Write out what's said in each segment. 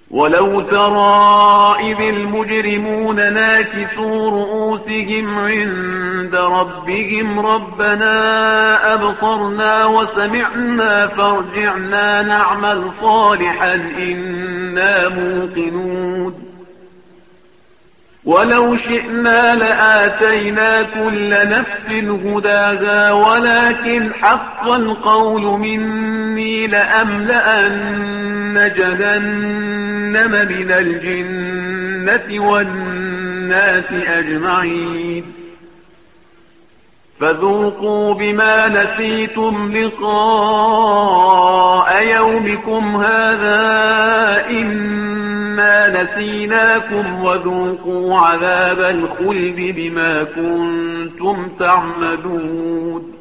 ولو ترى إذ المجرمون ناكسوا رؤوسهم عند ربهم ربنا أبصرنا وسمعنا فارجعنا نعمل صالحا إنا موقنون ولو شئنا لآتينا كل نفس هداها ولكن حق القول مني لأملأن جهنم من الجنة والناس أجمعين فذوقوا بما نسيتم لقاء يومكم هذا إنا نسيناكم وذوقوا عذاب الخلد بما كنتم تعملون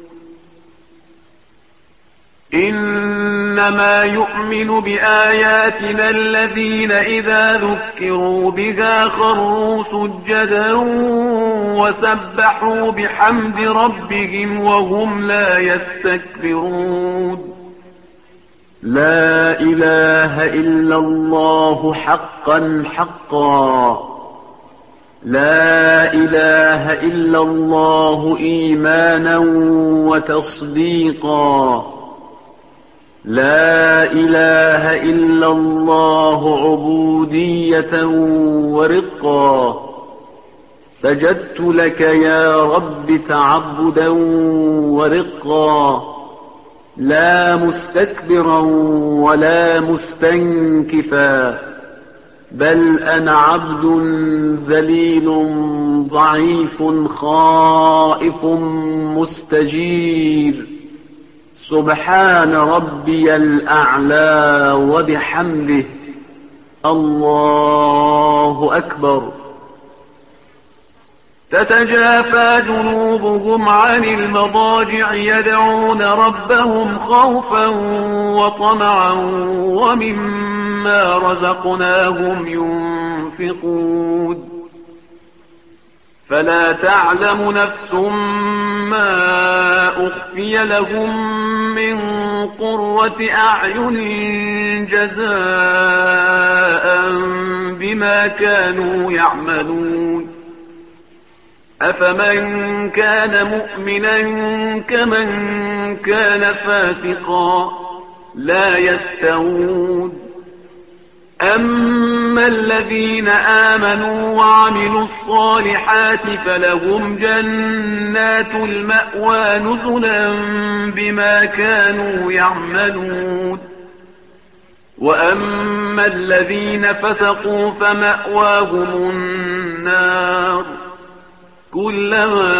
إنما يؤمن بآياتنا الذين إذا ذكروا بها خروا سجدا وسبحوا بحمد ربهم وهم لا يستكبرون لا إله إلا الله حقا حقا لا إله إلا الله إيمانا وتصديقا لا إله إلا الله عبودية ورقا سجدت لك يا رب تعبدا ورقا لا مستكبرا ولا مستنكفا بل أنا عبد ذليل ضعيف خائف مستجير سبحان ربي الأعلى وبحمده الله أكبر تتجافى جنوبهم عن المضاجع يدعون ربهم خوفا وطمعا ومما رزقناهم ينفقون فلا تعلم نفس ما أخفي لهم من قرة أعين جزاء بما كانوا يعملون أفمن كان مؤمنا كمن كان فاسقا لا يستوون أما الذين آمنوا وعملوا الصالحات فلهم جنات المأوى نزلا بما كانوا يعملون وأما الذين فسقوا فمأواهم النار كلما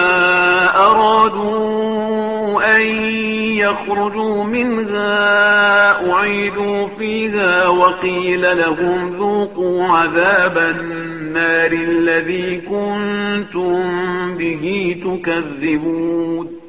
أرادوا أن يخرجوا منها أعيدوا فيها وقيل لهم ذوقوا عذاب النار الذي كنتم به تكذبون